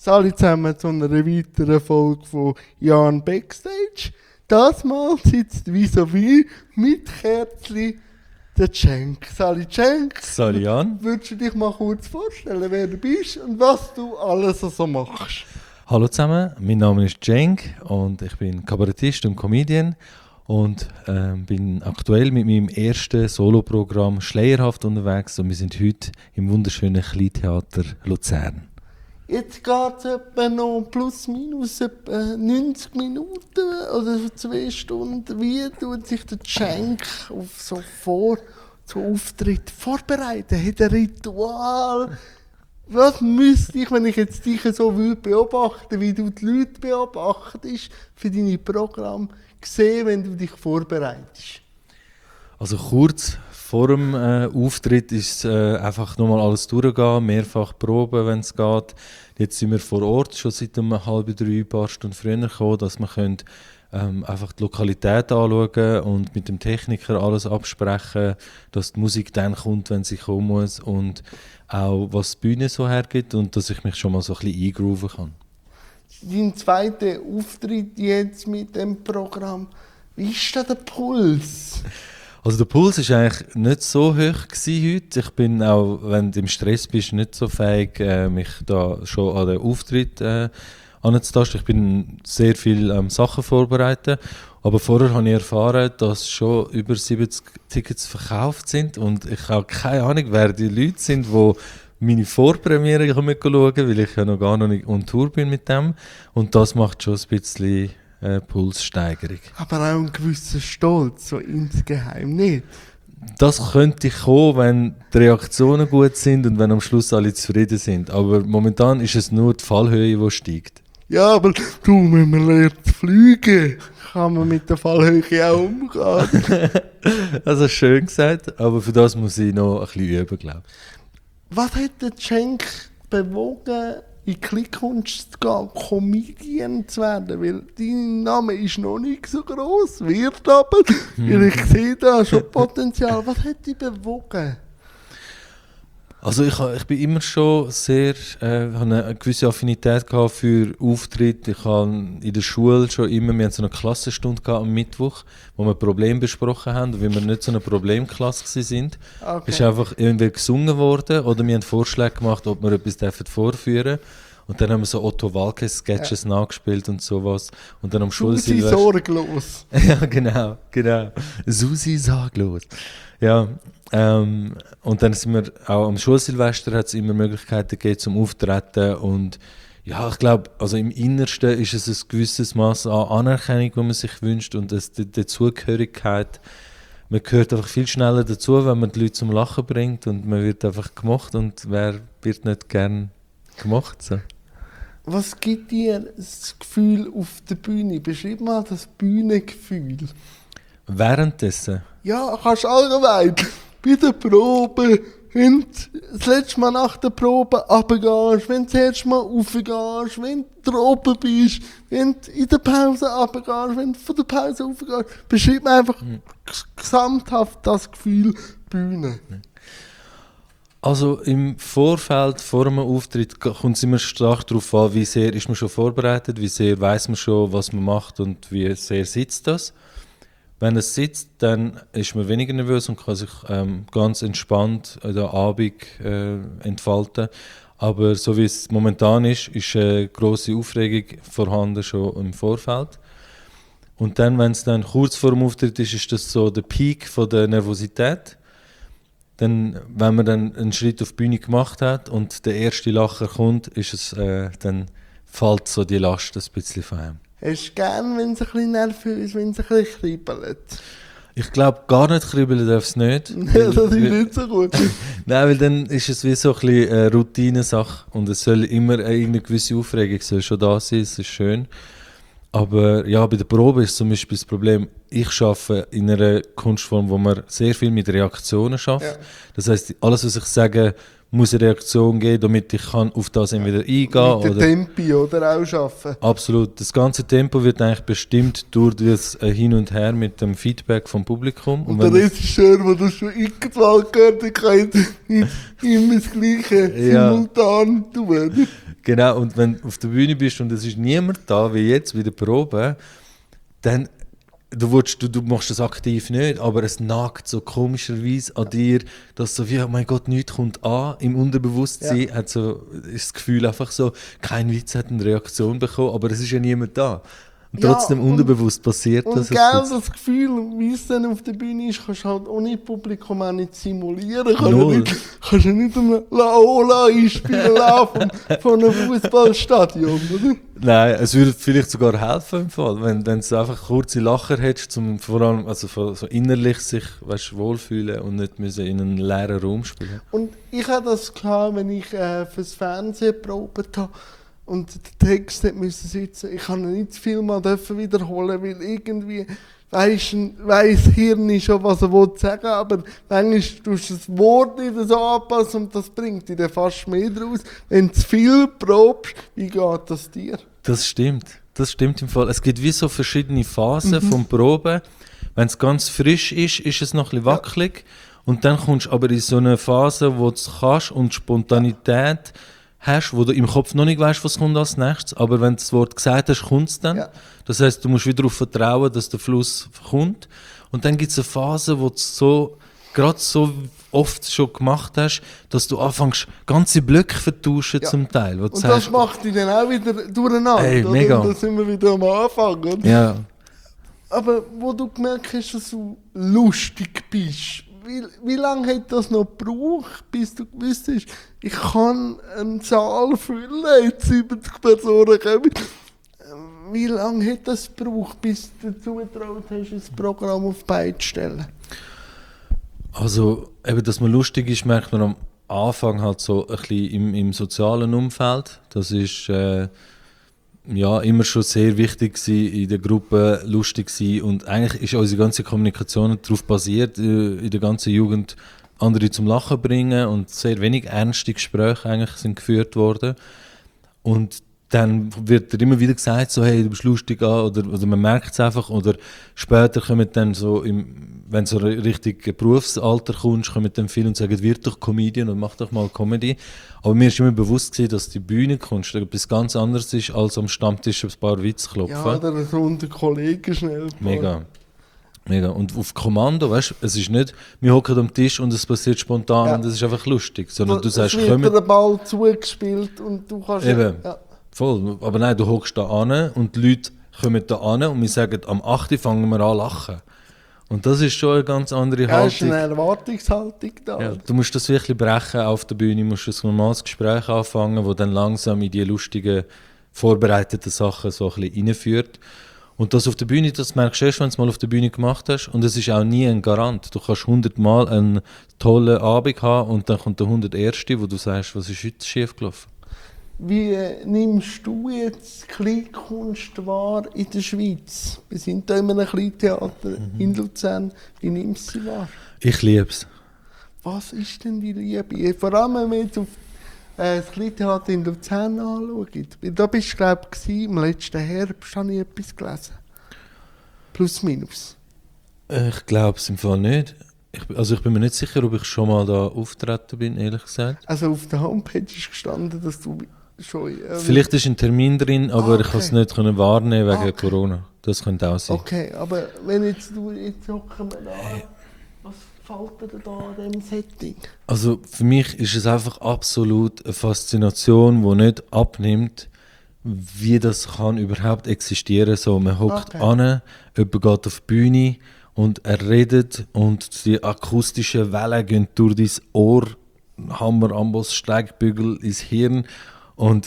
alle zusammen zu einer weiteren Folge von Jan Backstage. Das Mal sitzt vis-à-vis mit Kerzli der Cenk. Sali Cenk. Sali Jan. Würdest du dich mal kurz vorstellen, wer du bist und was du alles so machst? Hallo zusammen, mein Name ist Cenk und ich bin Kabarettist und Comedian und bin aktuell mit meinem ersten Soloprogramm Schleierhaft unterwegs und wir sind heute im wunderschönen Kleintheater Luzern. Jetzt geht es etwa noch plus minus etwa 90 Minuten oder 2 Stunden. Wie tut sich der Cenk auf so Auftritt vorbereiten? Hat ein Ritual? Was müsste ich, wenn ich jetzt dich so beobachten wie du die Leute beobachtest, für deine Programme sehen, wenn du dich vorbereitest? Also kurz vor dem Auftritt ist einfach nochmal alles durchgehen, mehrfach proben, wenn es geht. Jetzt sind wir vor Ort schon seit 2:30, ein paar Stunden früher gekommen, dass wir können, einfach die Lokalität anschauen und mit dem Techniker alles absprechen, dass die Musik dann kommt, wenn sie kommen muss und auch was die Bühne so hergibt und dass ich mich schon mal so ein bisschen eingrooven kann. Dein zweiter Auftritt jetzt mit dem Programm, wie ist da der Puls? Also der Puls war eigentlich nicht so hoch heute. Ich bin auch, wenn du im Stress bist, nicht so fähig, mich da schon an den Auftritt anzutasten. Ich bin sehr viel Sachen vorbereitet. Aber vorher habe ich erfahren, dass schon über 70 Tickets verkauft sind. Und ich habe keine Ahnung, wer die Leute sind, die meine Vorpremiere schauen, weil ich ja noch nicht on Tour bin mit dem. Und das macht schon ein bisschen Pulssteigerung. Aber auch ein gewisser Stolz, so insgeheim nicht. Das könnte kommen, wenn die Reaktionen gut sind und wenn am Schluss alle zufrieden sind. Aber momentan ist es nur die Fallhöhe, die steigt. Ja, aber du, wenn man lernt zu fliegen, kann man mit der Fallhöhe auch umgehen. Also schön gesagt, aber für das muss ich noch ein bisschen üben, glaube ich. Was hat der Cenk bewogen, in die Kleinkunst zu gehen, Comedian zu werden? Weil dein Name ist noch nicht so gross, wird aber. Weil ich sehe da schon Potenzial. Was hat dich bewogen? Also ich bin immer schon sehr, habe eine gewisse Affinität gehabt für Auftritte. Ich habe in der Schule schon immer, wir hatten so eine Klassenstunde gehabt am Mittwoch, wo wir Probleme besprochen haben. Und weil wir nicht so eine Problemklasse sind, ist einfach irgendwie gesungen worden oder wir haben Vorschläge gemacht, ob wir etwas vorführen dürfen. Und dann haben wir so Otto Walkes-Sketches nachgespielt und sowas. Und dann am Susi sorglos. Ja, genau. Susi sorglos. Ja, und dann sind wir auch am Schulsilvester, hat es immer Möglichkeiten gegeben zum Auftreten. Und ja, ich glaube, also im Innersten ist es ein gewisses Maß an Anerkennung, die man sich wünscht und die Zugehörigkeit. Man gehört einfach viel schneller dazu, wenn man die Leute zum Lachen bringt und man wird einfach gemocht und wer wird nicht gern gemocht. So. Was gibt dir das Gefühl auf der Bühne? Beschreib mal das Bühnengefühl. Währenddessen? Ja, kannst allgemein. Bei der Probe, wenn du das letzte Mal nach der Probe runtergehst, wenn du das erste Mal raufgehst, wenn du oben bist, wenn du in der Pause runtergehst, wenn du von der Pause raufgehst. Beschreib mir einfach gesamthaft das Gefühl Bühne. Also im Vorfeld, vor einem Auftritt, kommt es immer stark darauf an, wie sehr ist man schon vorbereitet, wie sehr weiß man schon, was man macht und wie sehr sitzt das. Wenn es sitzt, dann ist man weniger nervös und kann sich ganz entspannt an der Abend entfalten. Aber so wie es momentan ist eine grosse Aufregung vorhanden schon im Vorfeld. Und dann, wenn es dann kurz vor dem Auftritt ist, ist das so der Peak von der Nervosität. Dann, wenn man dann einen Schritt auf die Bühne gemacht hat und der erste Lacher kommt, ist es, dann fällt so die Last ein bisschen von einem. Hast du gern, wenn es ein bisschen nervös, wenn es ein bisschen kribbelt? Ich glaube, gar nicht kribbeln darf es nicht. Ja, das ist nicht so gut. Nein, weil dann ist es wie so ein bisschen eine Routinesache und es soll immer eine gewisse Aufregung soll schon da sein, es ist schön. Aber ja, bei der Probe ist zum Beispiel das Problem, ich arbeite in einer Kunstform, wo man sehr viel mit Reaktionen schafft. Ja. Das heisst, alles, was ich sage, muss eine Reaktion geben, damit ich kann auf das entweder eingehen kann. Mit dem Tempi oder auch arbeiten. Absolut. Das ganze Tempo wird eigentlich bestimmt durch das Hin und Her mit dem Feedback vom Publikum. Und der Regisseur, der das schon irgendwann gehört hat, kann nicht immer das Gleiche simultan tun. Genau, und wenn du auf der Bühne bist und es ist niemand da, wie jetzt, wie der Probe, dann du machst das aktiv nicht, aber es nagt so komischerweise an dir, dass so wie, oh mein Gott, nichts kommt an. Im Unterbewusstsein hat so, ist das Gefühl einfach so, kein Witz hat eine Reaktion bekommen, aber es ist ja niemand da. Und trotzdem unterbewusst passiert das. Und genau das Gefühl, wie es dann auf der Bühne ist, kannst du halt ohne Publikum auch nicht simulieren. Kannst du nicht eine Laola einspielen lassen von einem Fußballstadion, oder? Nein, es würde vielleicht sogar helfen im Fall, wenn du einfach kurze Lacher hättest, um vor allem also so innerlich sich wohlfühlen und nicht müssen in einen leeren Raum spielen. Und ich hatte das klar, wenn ich fürs Fernsehen probiert habe. Und der Text musste sitzen. Ich kann ihn nicht zu viel mal wiederholen, weil irgendwie weiss Hirn schon, was er sagen will, aber manchmal tust du das Wort nicht so anpassen und das bringt dir fast mehr draus. Wenn du zu viel probst, wie geht das dir? Das stimmt im Fall. Es gibt wie so verschiedene Phasen vom Proben. Wenn es ganz frisch ist, ist es noch ein bisschen wackelig. Und dann kommst du aber in so eine Phase, wo du es kannst und Spontanität hast, wo du im Kopf noch nicht weißt, was kommt als nächstes, aber wenn du das Wort gesagt hast, kommt es dann. Ja. Das heisst, du musst wieder darauf vertrauen, dass der Fluss kommt. Und dann gibt es eine Phase, wo du gerade so oft schon gemacht hast, dass du anfängst, ganze Blöcke vertauschen zum Teil. Wo du und sagst, das macht dich dann auch wieder durcheinander. Ey, mega. Und da sind wir wieder am Anfang. Oder? Ja. Aber wo du gemerkt hast, dass du lustig bist, wie lange hat das noch gebraucht, bis du gewusst hast, ich kann einen Saal füllen, jetzt 70 Personen kommen. Wie lange hat das gebraucht, bis du dazu getraut hast, das Programm auf die Beine zu stellen? Also, eben, dass man lustig ist, merkt man am Anfang halt so ein bisschen im sozialen Umfeld. Das ist immer schon sehr wichtig gewesen, in der Gruppe lustig sein. Und eigentlich ist unsere ganze Kommunikation darauf basiert, in der ganzen Jugend andere zum Lachen bringen und sehr wenig ernste Gespräche eigentlich sind geführt worden. Und dann wird dir immer wieder gesagt, so, hey, du bist lustig oder man merkt es einfach. Oder später kommen dann so, wenn du so richtig Berufsalter kommst, kommen dann viele und sagen, wird doch Comedian und mach doch mal Comedy. Aber mir ist immer bewusst gewesen, dass die Bühnenkunst etwas ganz anderes ist, als am Stammtisch ein paar Witze klopfen. Ja, oder so unter Kollegen schnell. Mega. Und auf Kommando, weißt du, es ist nicht, wir hocken am Tisch und es passiert spontan und es ist einfach lustig, sondern du sagst, komm. Es wird dir der Ball zugespielt und du kannst... Eben, voll. Aber nein, du hockst da an und die Leute kommen da an und wir sagen, am 8. fangen wir an zu lachen. Und das ist schon eine ganz andere Haltung. Das ist eine Erwartungshaltung da. Ja, du musst das wirklich brechen auf der Bühne, musst ein normales Gespräch anfangen, das dann langsam in die lustigen, vorbereiteten Sachen so ein bisschen reinführt. Und das auf der Bühne, das merkst du erst, wenn du es mal auf der Bühne gemacht hast. Und es ist auch nie ein Garant. Du kannst 100 Mal einen tollen Abend haben und dann kommt der 101., wo du sagst, was ist heute schief gelaufen? Wie nimmst du jetzt Kleinkunst wahr in der Schweiz? Wir sind hier in einem Kleintheater in Luzern. Wie nimmst du sie wahr? Ich liebe es. Was ist denn die Liebe? Vor allem, wenn wir jetzt auf das Kleintheater in Luzern anschauen. Da bist du, glaube ich, im letzten Herbst habe ich etwas gelesen. Plus, minus. Ich glaube es im Fall nicht. Ich bin mir nicht sicher, ob ich schon mal da auftreten bin, ehrlich gesagt. Also auf der Homepage ist gestanden, dass du schon... Vielleicht ist ein Termin drin, aber ich konnte es nicht wahrnehmen wegen Corona. Das könnte auch sein. Okay, aber wenn jetzt hocken wir da... Was gefällt dir da an diesem Setting? Also für mich ist es einfach absolut eine Faszination, die nicht abnimmt, wie das kann überhaupt existieren. So, man hockt an, jemand geht auf die Bühne und er redet und die akustischen Wellen gehen durch dein Ohr, Hammer, Amboss, Steigbügel ins Hirn und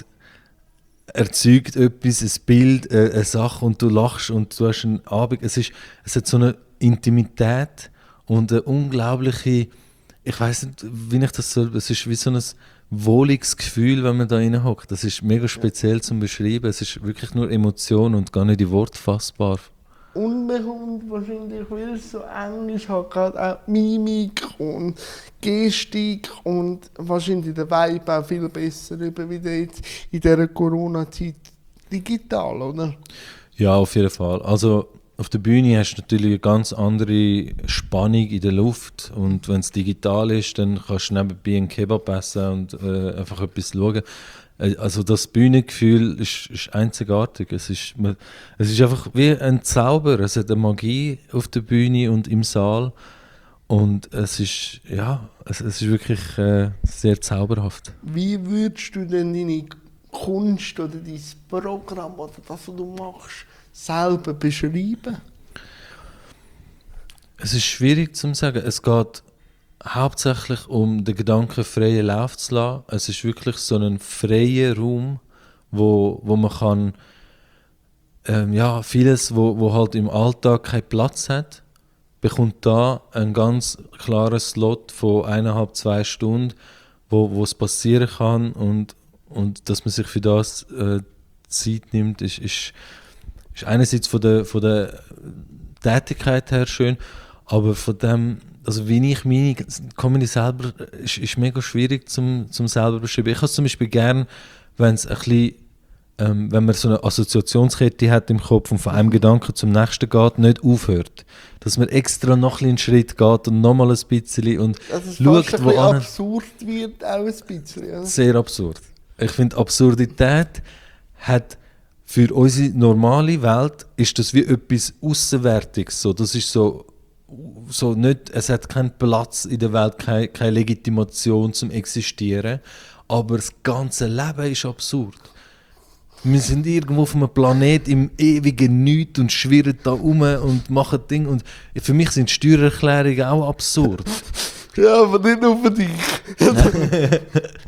erzeugt etwas, ein Bild, eine Sache und du lachst und du hast einen Abend. Es hat so eine Intimität und eine unglaubliche, ich weiss nicht, wie ich das soll, es ist wie so ein wohliges Gefühl, wenn man da reinhockt. Das ist mega speziell zum Beschreiben. Es ist wirklich nur Emotion und gar nicht in Worte fassbar. Und man kommt wahrscheinlich, weil es so eng ist, hat gerade auch Mimik und Gestik und wahrscheinlich der Vibe auch viel besser über wie jetzt in dieser Corona-Zeit digital, oder? Ja, auf jeden Fall. Also auf der Bühne hast du natürlich eine ganz andere Spannung in der Luft und wenn es digital ist, dann kannst du nebenbei einen Kebab essen und einfach etwas schauen. Also das Bühnengefühl ist einzigartig. Es ist einfach wie ein Zauber. Es hat eine Magie auf der Bühne und im Saal und es ist wirklich sehr zauberhaft. Wie würdest du denn deine Kunst oder dein Programm oder das, was du machst, selber beschreiben? Es ist schwierig zu sagen. Es geht hauptsächlich um den Gedanken freien Lauf zu lassen. Es ist wirklich so ein freier Raum, wo man kann vieles, wo halt im Alltag keinen Platz hat, bekommt da einen ganz klaren Slot von 1,5-2 Stunden, wo es passieren kann und dass man sich für das Zeit nimmt, ist einerseits von der Tätigkeit her schön, aber von dem, also wie ich meine Comedy selber, ist mega schwierig zum selber beschreiben. Ich habe es zum Beispiel gern, wenn es ein bisschen wenn man so eine Assoziationskette hat im Kopf und von einem Gedanken zum nächsten geht, nicht aufhört. Dass man extra noch einen Schritt geht und nochmal ein bisschen und schaut, wo an. Absurd wird auch ein bisschen. Ja. Sehr absurd. Ich finde, Absurdität hat für unsere normale Welt ist das wie etwas Aussenwärtiges. So. Das ist so nicht, es hat keinen Platz in der Welt, keine Legitimation zum Existieren. Aber das ganze Leben ist absurd. Wir sind irgendwo auf einem Planet im ewigen Nichts und schwirren da rum und machen Dinge. Und für mich sind Steuererklärungen auch absurd. Ja, aber nicht nur für dich.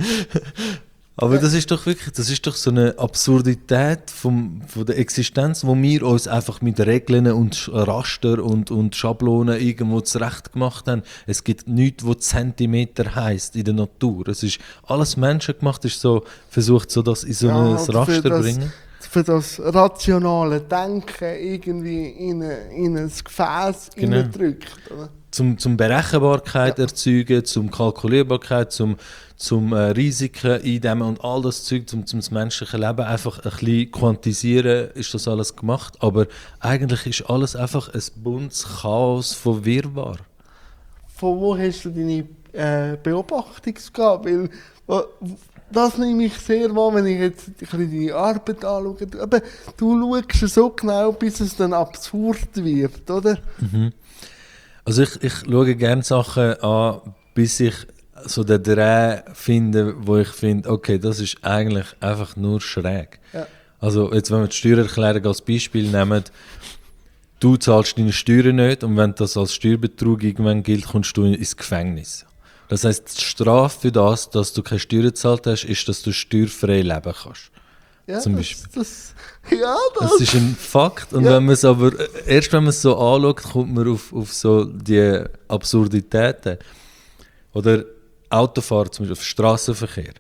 Aber das ist doch so eine Absurdität von der Existenz, wo wir uns einfach mit Regeln und Raster und Schablonen irgendwo zurecht gemacht haben. Es gibt nichts, was Zentimeter heisst in der Natur. Es ist alles menschengemacht, ist so versucht, so das in so ein Raster zu bringen. Für das rationale Denken irgendwie in ein Gefäß hineindrückt. Oder? Zum Berechenbarkeit erzeugen, zum Kalkulierbarkeit, zum Risiken eindämmen und all das Zeug, zum das menschliche Leben einfach ein bisschen quantisieren, ist das alles gemacht. Aber eigentlich ist alles einfach ein buntes Chaos von Wirrwarr. Von wo hast du deine Beobachtungsgabe? Weil das nehme ich sehr wahr, wenn ich jetzt ein bisschen deine Arbeit anschaue. Aber du schaust so genau, bis es dann absurd wird, oder? Mhm. Also ich schaue gerne Sachen an, bis ich so den Dreh finde, wo ich finde, okay, das ist eigentlich einfach nur schräg. Ja. Also jetzt, wenn wir die Steuererklärung als Beispiel nehmen, du zahlst deine Steuern nicht und wenn das als Steuerbetrug irgendwann gilt, kommst du ins Gefängnis. Das heisst, die Strafe für das, dass du keine Steuern gezahlt hast, ist, dass du steuerfrei leben kannst. Ja, zum Beispiel. Das ist ein Fakt. Und wenn man es aber, erst wenn man es so anschaut, kommt man auf so die Absurditäten. Oder Autofahren, zum Beispiel auf Strassenverkehr.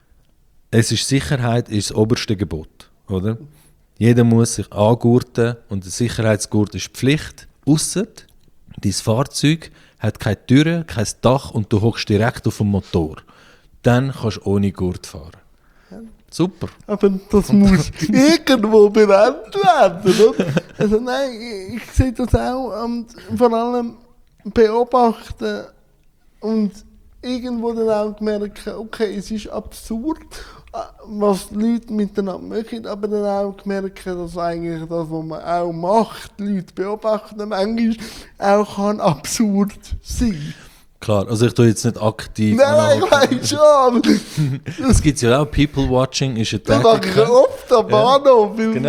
Es ist Sicherheit ist das oberste Gebot. Oder? Jeder muss sich angurten und der Sicherheitsgurt ist Pflicht. Ausser dein Fahrzeug hat keine Türen, kein Dach und du hockst direkt auf dem Motor. Dann kannst du ohne Gurt fahren. Super. Aber das muss irgendwo benannt werden, oder? Also nein, ich sehe das auch vor allem beobachten und irgendwo dann auch merken, okay, es ist absurd, was die Leute miteinander machen, aber dann auch merken, dass eigentlich das, was man auch macht, die Leute beobachten, manchmal auch kann absurd sein. Klar, also ich tue jetzt nicht aktiv. Nein, ich weiß schon. Es gibt ja auch People-Watching, ist eine Das mache ich oft am Bahnhof, weil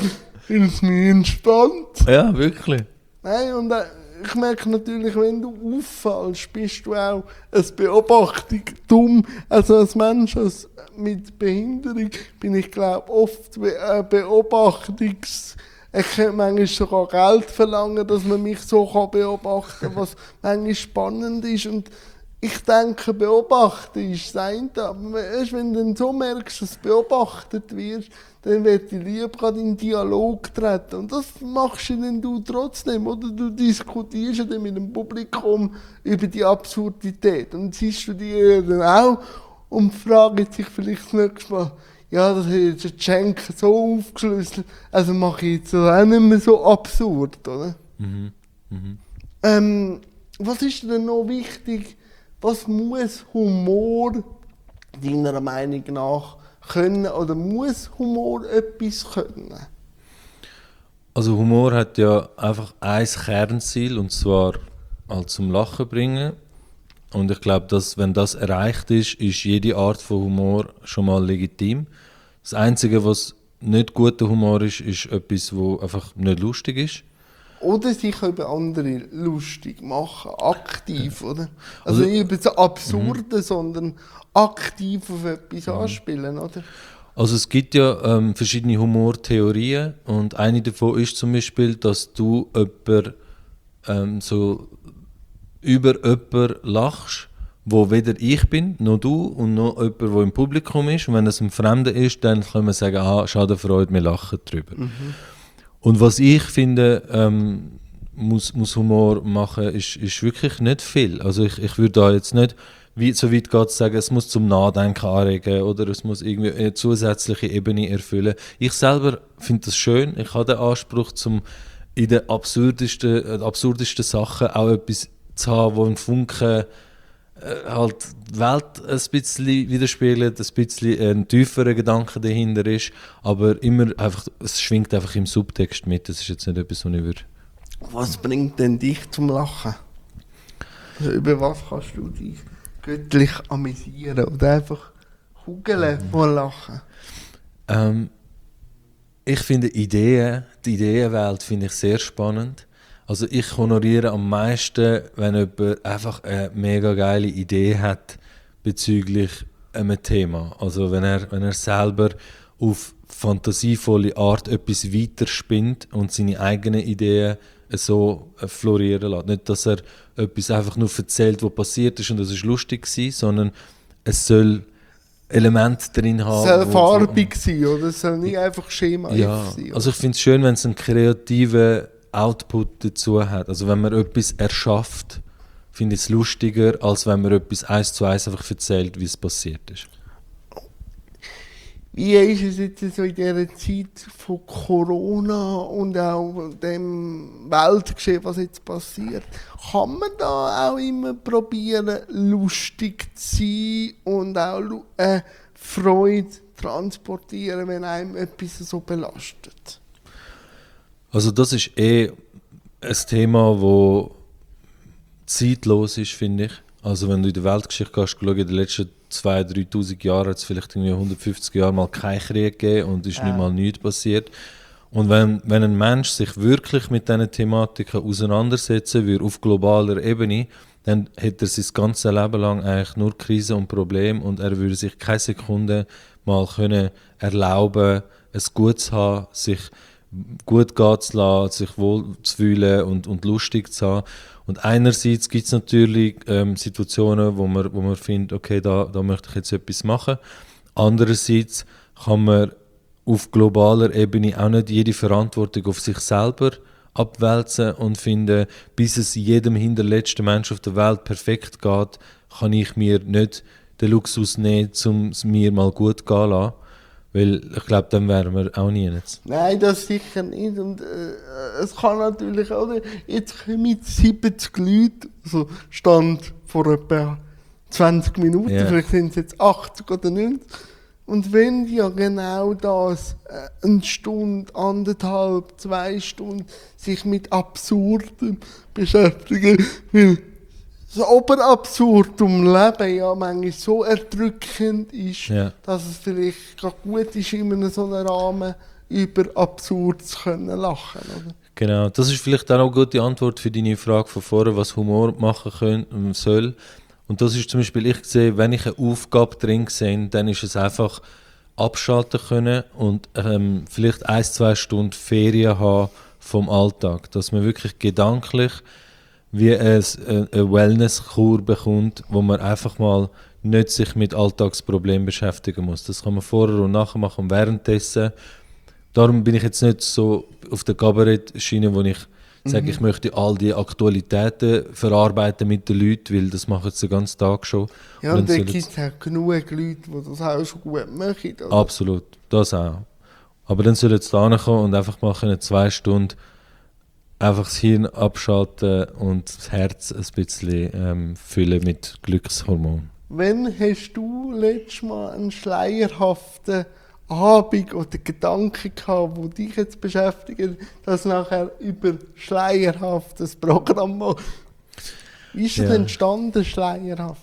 es mich entspannt. Ja, wirklich. Nein, und ich merke natürlich, wenn du auffallst, bist du auch eine Beobachtung dumm. Also als Mensch mit Behinderung bin ich, glaube oft Ich könnte manchmal sogar Geld verlangen, dass man mich so beobachten kann, was manchmal spannend ist. Und ich denke, beobachten ist das eine, aber erst wenn du dann so merkst, dass du beobachtet wirst, dann wird ich lieber gerade in Dialog treten. Und das machst dann du trotzdem, oder? Du diskutierst ja dann mit dem Publikum über die Absurdität. Und siehst du die dann auch und fragen sich vielleicht das nächste Mal, ja, das hat jetzt der Cenk so aufgeschlüsselt, also mache ich jetzt das auch nicht mehr so absurd, oder? Was ist denn noch wichtig? Was muss Humor deiner Meinung nach können oder muss Humor etwas können? Also Humor hat ja einfach ein Kernziel, und zwar halt zum Lachen bringen. Und ich glaube, dass wenn das erreicht ist, ist jede Art von Humor schon mal legitim. Das Einzige, was nicht guter Humor ist, ist etwas, was einfach nicht lustig ist. Oder sich über andere lustig machen, aktiv, oder? Also nicht über das Absurde, sondern aktiv auf etwas anspielen, oder? Also es gibt ja verschiedene Humortheorien, und eine davon ist zum Beispiel, dass du so über jemanden lachst, wo weder ich bin, noch du und noch jemand, der im Publikum ist. Und wenn es ein Fremder ist, dann kann man sagen, Schadenfreude, wir lachen drüber. Und was ich finde, muss Humor machen, ist wirklich nicht viel. Also ich würde da jetzt nicht so weit gehen zu sagen, es muss zum Nachdenken anregen oder es muss irgendwie eine zusätzliche Ebene erfüllen. Ich selber finde das schön. Ich habe den Anspruch, in den absurdesten Sachen auch etwas zu haben, wo ein Funken halt die Welt ein bisschen widerspiegelt, ein bisschen ein tieferer Gedanke dahinter ist, aber immer einfach, es schwingt einfach im Subtext mit. Das ist jetzt nicht etwas, was ich würde. Was bringt denn dich zum Lachen? Also über was kannst du dich göttlich amüsieren oder einfach kugeln vor Lachen? Ich finde die Ideenwelt finde ich sehr spannend. Also ich honoriere am meisten, wenn jemand einfach eine mega geile Idee hat bezüglich einem Thema. Also wenn er selber auf fantasievolle Art etwas weiterspinnt und seine eigenen Ideen so florieren lässt. Nicht, dass er etwas einfach nur erzählt, was passiert ist und das ist lustig war, sondern es soll Elemente drin haben. Es soll farbig sein, oder? Es soll nicht einfach schemaisch sein. Also ich finde es schön, wenn es einen kreativen Output dazu hat. Also wenn man etwas erschafft, finde ich es lustiger, als wenn man etwas 1:1 einfach erzählt, wie es passiert ist. Wie ist es jetzt so in dieser Zeit von Corona und auch dem Weltgeschehen, was jetzt passiert? Kann man da auch immer probieren, lustig zu sein und auch Freude transportieren, wenn einem etwas so belastet? Also das ist ein Thema, das zeitlos ist, finde ich. Also wenn du in der Weltgeschichte gehst, in den letzten 2'000, 3'000 Jahren hat es vielleicht irgendwie 150 Jahre mal keinen Krieg gegeben und ist nicht mal nichts passiert. Und wenn ein Mensch sich wirklich mit diesen Thematiken auseinandersetzen würde, auf globaler Ebene, dann hätte er sein ganzes Leben lang eigentlich nur Krisen und Probleme und er würde sich keine Sekunde mal können erlauben, es gut zu haben, sich gut gehen zu lassen, sich wohl zu fühlen und lustig zu haben. Und einerseits gibt es natürlich Situationen, wo man findet, okay, da möchte ich jetzt etwas machen. Andererseits kann man auf globaler Ebene auch nicht jede Verantwortung auf sich selber abwälzen und finden, bis es jedem hinterletzten Mensch auf der Welt perfekt geht, kann ich mir nicht den Luxus nehmen, um es mir mal gut gehen zu lassen. Weil ich glaube, dann wären wir auch nie jetzt. Nein, das sicher nicht. Und es kann natürlich auch, jetzt kommen 70 Leute, also Stand vor etwa 20 Minuten, vielleicht sind es jetzt 80 oder 90. Und wenn ja genau das, eine Stunde, 1,5, 2 Stunden, sich mit Absurdem beschäftigen, weil das Oberabsurdum Leben ja manchmal so erdrückend ist, dass es vielleicht gerade gut ist, in einem so einem Rahmen über absurd zu können lachen, oder? Genau, das ist vielleicht auch eine gute Antwort für deine Frage von vorher, was Humor machen soll. Und das ist zum Beispiel, ich sehe, wenn ich eine Aufgabe drin sehe, dann ist es einfach abschalten können und vielleicht 1-2 Stunden Ferien haben vom Alltag, dass man wirklich gedanklich wie eine Wellness-Kur bekommt, wo man einfach mal nicht sich mit Alltagsproblemen beschäftigen muss. Das kann man vorher und nachher machen und währenddessen. Darum bin ich jetzt nicht so auf der Kabarett-Schiene, wo ich sage, ich möchte all die Aktualitäten verarbeiten mit den Leuten, weil das machen sie den ganzen Tag schon. Ja, und da gibt es auch genug Leute, die das auch schon gut machen. Oder? Absolut, das auch. Aber dann sollen sie da kommen und einfach mal 2 Stunden einfach das Hirn abschalten und das Herz ein bisschen füllen mit Glückshormonen. Wann hast du letztes Mal einen schleierhaften Abend oder Gedanken gehabt, die dich jetzt beschäftigen, dass nachher über schleierhaftes Programm machst? Wie ist das entstanden, schleierhaft?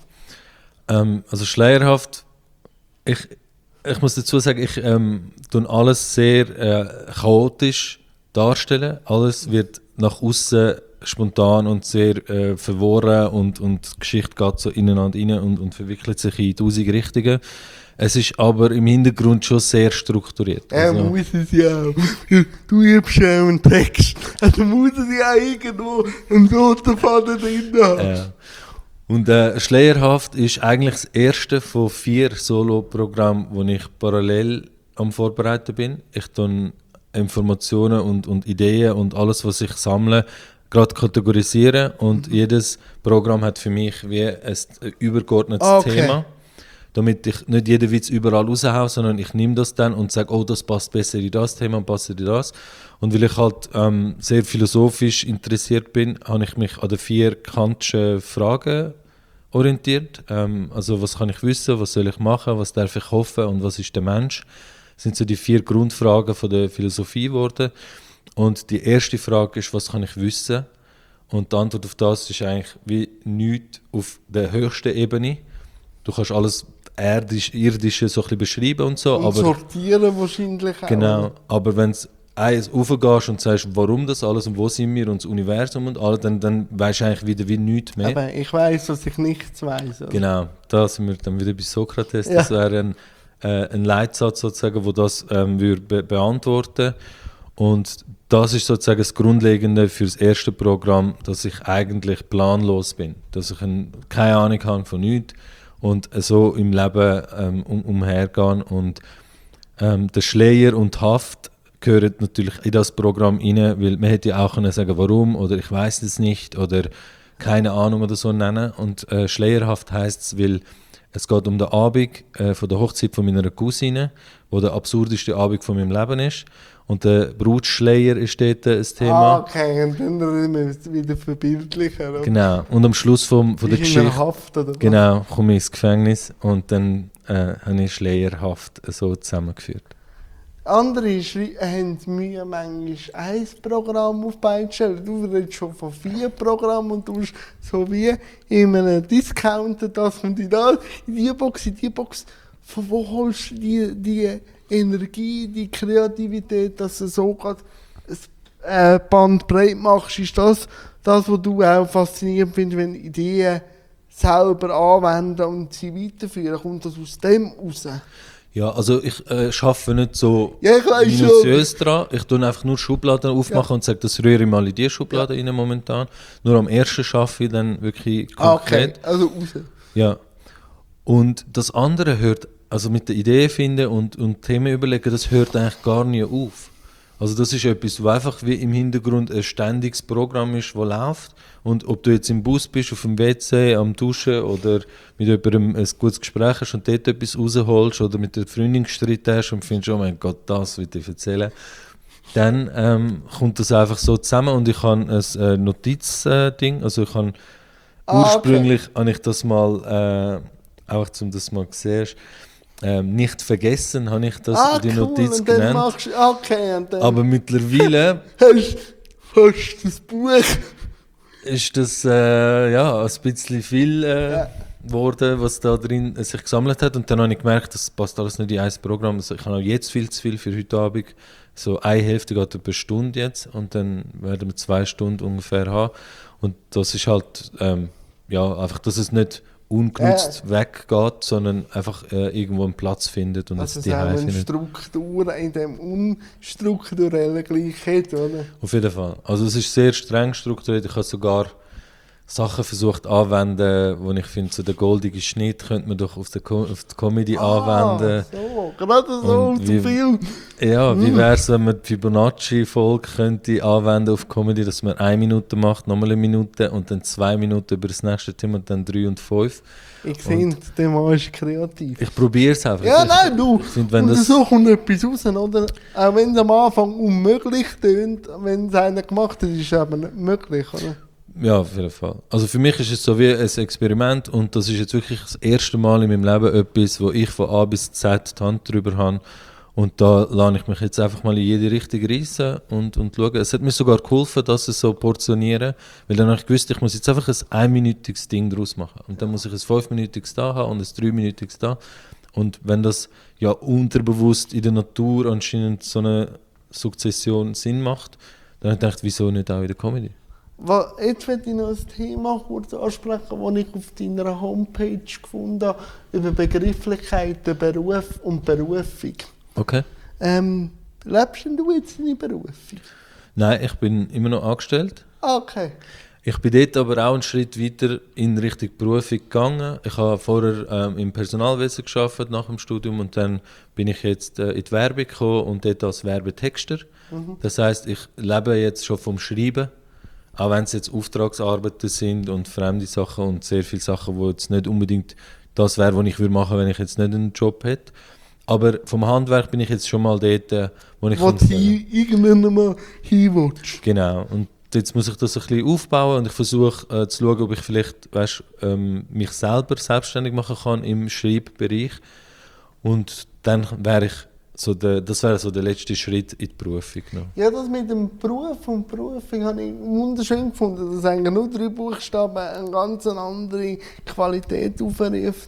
Also schleierhaft, ich muss dazu sagen, ich tue alles sehr chaotisch darstellen. Alles wird nach außen spontan und sehr verworren und die Geschichte geht so ineinander rein und verwickelt sich in 1000 Richtungen. Es ist aber im Hintergrund schon sehr strukturiert. Also, muss es ja auch. Du übst ja einen Text. Also muss es ja irgendwo einen roten Faden drin haben. Und Schleierhaft ist eigentlich das erste von 4 Solo-Programmen, wo ich parallel am Vorbereiten bin. Ich tue Informationen und Ideen und alles, was ich sammle, gerade kategorisieren. Und jedes Programm hat für mich wie ein übergeordnetes Thema. Damit ich nicht jeden Witz überall raushaue, sondern ich nehme das dann und sage, oh, das passt besser in das Thema und passt in das. Und weil ich halt sehr philosophisch interessiert bin, habe ich mich an den 4 Kantschen Fragen orientiert. Also was kann ich wissen, was soll ich machen, was darf ich hoffen und was ist der Mensch? Das sind so die 4 Grundfragen von der Philosophie geworden. Und die erste Frage ist, was kann ich wissen? Und die Antwort auf das ist eigentlich wie nichts auf der höchsten Ebene. Du kannst alles Irdische so ein bisschen beschreiben und so. Und aber sortieren wahrscheinlich auch. Genau, aber wenn du eins raufgehst und sagst, warum das alles und wo sind wir und das Universum und alles, dann weisst du eigentlich wieder wie nichts mehr. Aber ich weiss, dass ich nichts weiss. Oder? Genau, da sind wir dann wieder bei Sokrates. Das wäre ein Leitsatz sozusagen, der das würde beantworten. Und das ist sozusagen das Grundlegende für das erste Programm, dass ich eigentlich planlos bin. Dass ich keine Ahnung habe von nichts und so im Leben umhergehen. Und der Schleier und die Haft gehören natürlich in das Programm rein, weil man hätte ja auch können sagen, warum oder ich weiß es nicht oder keine Ahnung oder so nennen. Und schleierhaft heisst es, weil es geht um den Abend von der Hochzeit von meiner Cousine, wo der absurdeste Abend von meinem Leben ist. Und der Brutschleier ist dort ein Thema. Okay, und dann reden wir es wieder verbildlicher. Oder? Genau, und am Schluss von der Geschichte in Haft, oder was? Genau, komme ich ins Gefängnis und dann habe ich schleierhaft so zusammengeführt. Andere haben Mühe, manchmal ein Programm auf die Beine zu stellen. Du redest schon von 4 Programmen und du musst so wie in einem Discounter das und in die Box. Von wo holst du die Energie, die Kreativität, dass du so ein Band breit machst? Ist das, was du auch faszinierend findest, wenn Ideen selber anwenden und sie weiterführen? Kommt das aus dem raus? Ja, also ich arbeite nicht so Ja, ich weiss minutiös dran. Ich tue einfach nur Schubladen aufmachen und sage, das rühre ich mal in die Schublade rein momentan. Nur am ersten arbeite ich dann wirklich konkret. Okay, also raus. Ja. Und das andere hört, also mit der Idee finden und Themen überlegen, das hört eigentlich gar nie auf. Also das ist etwas, was einfach wie im Hintergrund ein ständiges Programm ist, das läuft. Und ob du jetzt im Bus bist, auf dem WC, am Duschen oder mit jemandem ein gutes Gespräch hast und dort etwas rausholst oder mit der Freundin gestritten hast und findest, oh mein Gott, das will ich erzählen, dann kommt das einfach so zusammen und ich habe ein Notizding, also ich habe ursprünglich habe ich das mal, auch zum das mal gesehen, nicht vergessen, habe ich das die Notiz und dann genannt. Und dann Aber mittlerweile hast du das Buch. ist das ein bisschen viel geworden, was da drin sich gesammelt hat. Und dann habe ich gemerkt, das passt alles nicht in ein Programm. Also ich habe auch jetzt viel zu viel für heute Abend. So eine Hälfte geht über eine Stunde jetzt und dann werden wir 2 Stunden ungefähr haben. Und das ist halt, einfach, dass es nicht ungenutzt weggeht, sondern einfach irgendwo einen Platz findet und also es die eine Struktur in dem unstrukturellen gleich hat, oder? Auf jeden Fall. Also es ist sehr streng strukturiert. Ich habe sogar Sachen versucht anwenden, wo ich finde, so der goldige Schnitt könnte man doch auf die Comedy anwenden. So, gerade so Und zu viel. Ja, wie wäre es, wenn man die Fibonacci-Folge könnte anwenden auf Comedy, dass man 1 Minute macht, nochmal 1 Minute und dann 2 Minuten über das nächste Thema und dann 3 und 5. Ich finde, der Mann ist kreativ. Ich probiere es einfach. Ja, nein, du. Find, wenn und das so kommt etwas raus, oder? Auch wenn es am Anfang unmöglich tönt, wenn es einer gemacht hat, ist es aber nicht möglich, oder? Ja, auf jeden Fall. Also für mich ist es so wie ein Experiment und das ist jetzt wirklich das erste Mal in meinem Leben etwas, wo ich von A bis Z die Hand drüber habe und da lasse ich mich jetzt einfach mal in jede Richtung reissen und schauen. Es hat mir sogar geholfen, dass es so portionieren, weil dann habe ich gewusst, ich muss jetzt einfach ein 1-minütiges Ding daraus machen und dann muss ich ein 5-minütiges da haben und ein 3-minütiges da und wenn das ja unterbewusst in der Natur anscheinend so eine Sukzession Sinn macht, dann habe ich gedacht, wieso nicht auch in der Comedy? Jetzt möchte ich noch ein Thema kurz ansprechen, das ich auf deiner Homepage gefunden habe, über Begrifflichkeiten, Beruf und Berufung. Okay. Lebst denn du jetzt deine Berufung? Nein, ich bin immer noch angestellt. Okay. Ich bin dort aber auch einen Schritt weiter in Richtung Berufung gegangen. Ich habe vorher im Personalwesen gearbeitet nach dem Studium und dann bin ich jetzt in die Werbung gekommen und dort als Werbetexter. Das heisst, ich lebe jetzt schon vom Schreiben. Auch wenn es jetzt Auftragsarbeiten sind und fremde Sachen und sehr viele Sachen, die jetzt nicht unbedingt das wäre, was ich machen würde, wenn ich jetzt nicht einen Job hätte. Aber vom Handwerk bin ich jetzt schon mal dort, wo ich... Wo du irgendwann mal hin willst. Genau. Und jetzt muss ich das ein bisschen aufbauen und ich versuche zu schauen, ob ich vielleicht mich selber selbstständig machen kann im Schreibbereich. Und dann wäre ich das wäre so der letzte Schritt in die Berufung. Noch. Ja, das mit dem Beruf und Berufung habe ich wunderschön gefunden, dass eigentlich nur 3 Buchstaben eine ganz andere Qualität aufruft.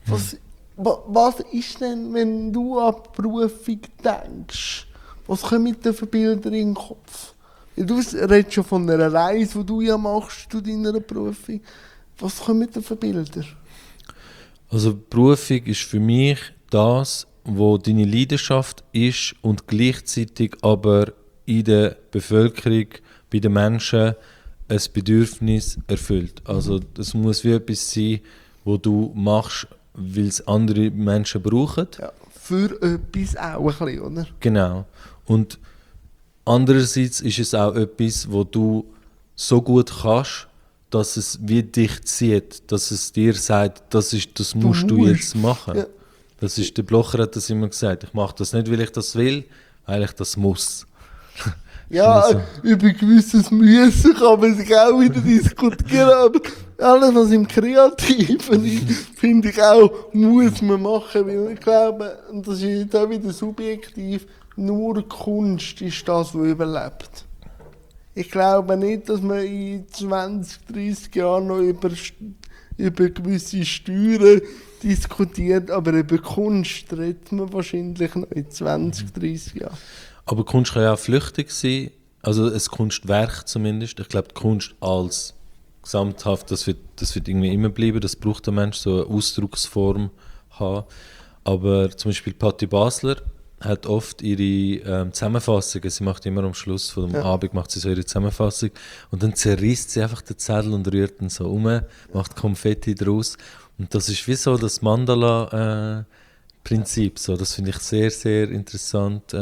Was ist denn, wenn du an die Berufung denkst? Was kommen da für Bilder in den Kopf? Du redest schon von einer Reise, die du ja machst zu deiner Berufung. Was kommen da für Bilder? Also Berufung ist für mich das, wo deine Leidenschaft ist und gleichzeitig aber in der Bevölkerung, bei den Menschen ein Bedürfnis erfüllt. Also das muss wie etwas sein, wo du machst, weil es andere Menschen brauchen. Ja, für etwas auch ein bisschen, oder? Genau. Und andererseits ist es auch etwas, wo du so gut kannst, dass es wie dich zieht, dass es dir sagt, das musst du jetzt machen. Ja. Das ist, der Blocher hat das immer gesagt. Ich mache das nicht, weil ich das will, weil ich das muss. Ja, also, über gewisses Müssen kann man sich auch wieder diskutieren, aber alles, was im Kreativen ist, finde ich auch, muss man machen, weil ich glaube, und das ist jetzt auch wieder subjektiv, nur Kunst ist das, was überlebt. Ich glaube nicht, dass man in 20, 30 Jahren noch über gewisse Steuern diskutiert, aber über Kunst redet man wahrscheinlich noch in 20, 30 Jahren. Aber Kunst kann ja auch flüchtig sein, also ein Kunstwerk zumindest. Ich glaube, die Kunst als gesamthaft, das wird irgendwie immer bleiben, das braucht der Mensch, so eine Ausdrucksform haben. Aber zum Beispiel Patti Basler hat oft ihre Zusammenfassungen, sie macht immer am Schluss von dem Abend macht sie so ihre Zusammenfassung und dann zerreißt sie einfach den Zettel und rührt ihn so um, macht Konfetti draus und das ist wie so das Mandala-Prinzip, so. Das finde ich sehr, sehr interessant,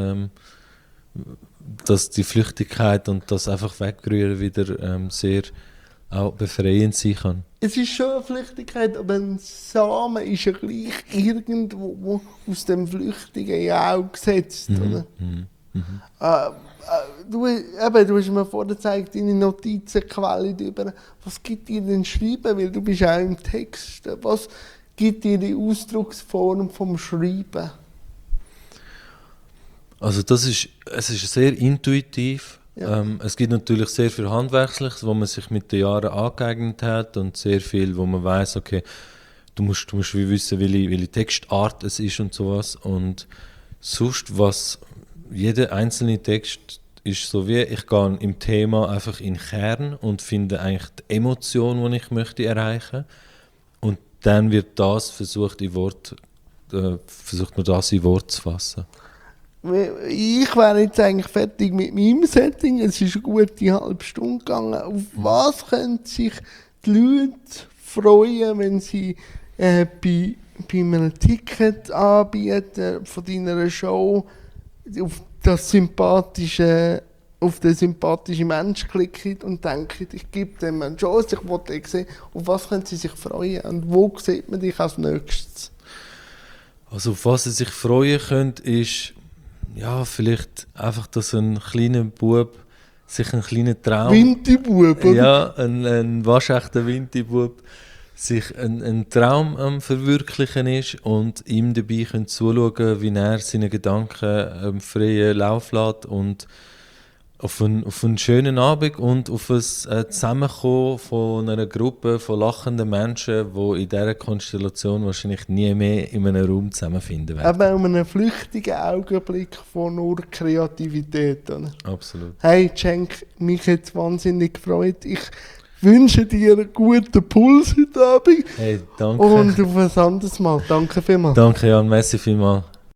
dass die Flüchtigkeit und das einfach wegrühren wieder sehr auch befreiend sein kann. Es ist schon eine Flüchtigkeit, aber ein Samen ist ja gleich irgendwo aus dem Flüchtigen ja auch gesetzt, oder? Du hast mir vorhin gezeigt, deine Notizenquelle über. Was gibt dir denn Schreiben? Weil du bist auch im Text. Was gibt dir die Ausdrucksform vom Schreiben? Also es ist sehr intuitiv. Ja. Es gibt natürlich sehr viel Handwerkliches, wo man sich mit den Jahren angeeignet hat und sehr viel, wo man weiß, okay, du musst wie wissen, welche Textart es ist und sowas. Und sonst, jeder einzelne Text ist so wie, ich gehe im Thema einfach in den Kern und finde eigentlich die Emotion, die ich möchte erreichen. Und dann wird das versucht man das in Wort zu fassen. Ich wäre jetzt eigentlich fertig mit meinem Setting. Es ist eine gute halbe Stunde gegangen. Auf was könnte sich die Leute freuen, wenn sie bei einem Ticket anbieten von deiner Show auf den sympathischen Mensch klicken und denken, ich gebe dem eine Chance, ich will den sehen. Auf was können sie sich freuen und wo sieht man dich als nächstes? Also auf was sie sich freuen können, ist ja, vielleicht einfach, dass ein kleiner Bub sich einen kleinen Traum... Winti-Bub, oder? Ja, ein waschechter Winti-Bub sich einen Traum am Verwirklichen ist und ihm dabei können zuschauen, wie er seine Gedanken freien Lauf lässt und auf einen schönen Abend und auf ein Zusammenkommen von einer Gruppe von lachenden Menschen, die in dieser Konstellation wahrscheinlich nie mehr in einem Raum zusammenfinden werden. Aber um einen flüchtigen Augenblick von nur Kreativität. Oder? Absolut. Hey Cenk, mich hat es wahnsinnig gefreut. Ich wünsche dir einen guten Puls heute Abend. Hey, danke. Und auf ein anderes Mal. Danke vielmals. Danke, Jan. Merci vielmals.